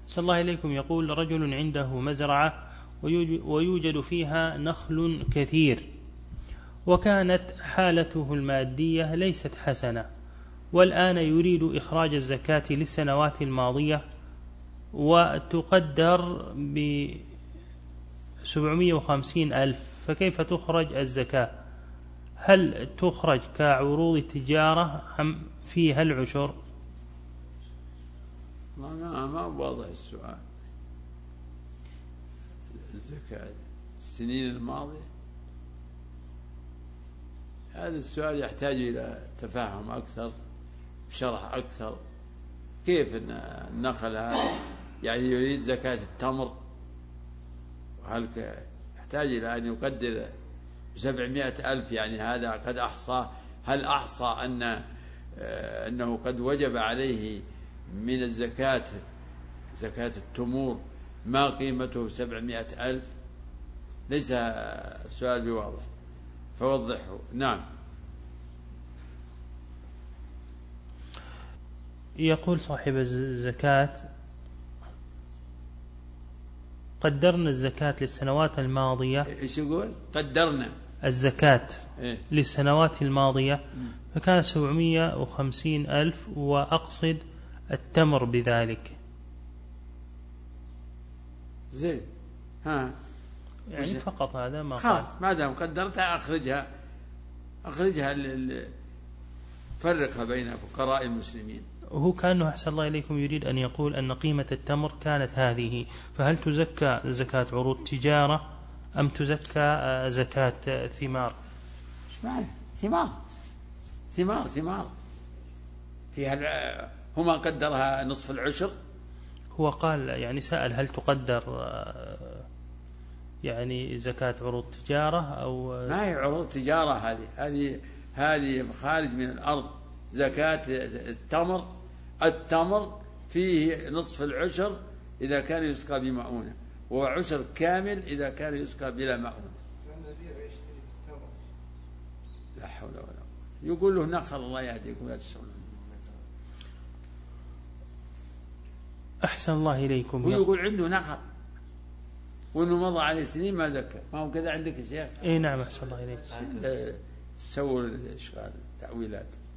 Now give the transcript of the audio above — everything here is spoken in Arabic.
صلى الله إليكم، يقول رجل عنده مزرعة ويوجد فيها نخل كثير، وكانت حالته المادية ليست حسنة، والآن يريد إخراج الزكاة للسنوات الماضية وتقدر ب750,000، فكيف تخرج الزكاة؟ هل تخرج كعروض تجارة أم فيها العشر؟ ما واضح السؤال. الزكاة السنين الماضية، هذا السؤال يحتاج إلى تفاهم أكثر، شرح أكثر. كيف النخل هذا يعني يريد زكاة التمر، وهل يحتاج إلى أن يقدر 700,000؟ يعني هذا قد أحصى، هل أحصى أنه قد وجب عليه من الزكاة، زكاة التمور، ما قيمته 700,000؟ ليس السؤال بواضح، فوضحه. نعم. يقول صاحب الزكاة: قدرنا الزكاة للسنوات الماضية. إيش يقول؟ قدرنا الزكاة للسنوات الماضية فكان 750,000، وأقصد التمر بذلك. زين، ها يعني فقط هذا ما خلاص، ما دام قدرتها أخرجها فرقها بين فقراء المسلمين. هو كأنه أحسن الله إليكم يريد أن يقول أن قيمة التمر كانت هذه، فهل تزكى زكاة عروض تجارة أم تزكى زكاة ثمار؟ معنى ثمار فيها، هما قدرها نصف العشر. هو قال يعني سأل هل تقدر يعني زكاة عروض تجارة أو ما هي عروض تجارة، هذه خارج من الأرض. زكاة التمر فيه نصف العشر إذا كان يسقى بمؤونة، وعشر كامل إذا كان يسقى بلا مؤونة. لا حول ولا قوة. يقول له نخل، الله يهديكم لا تشغلون. أحسن الله إليكم. هو يقول عنده نخل وإنه مضى عليه سنين ما زكى، ما هو كذا عندك يا شيخ؟ إيه نعم، أحسن الله إليكم. سووا الإشغال تأويلات.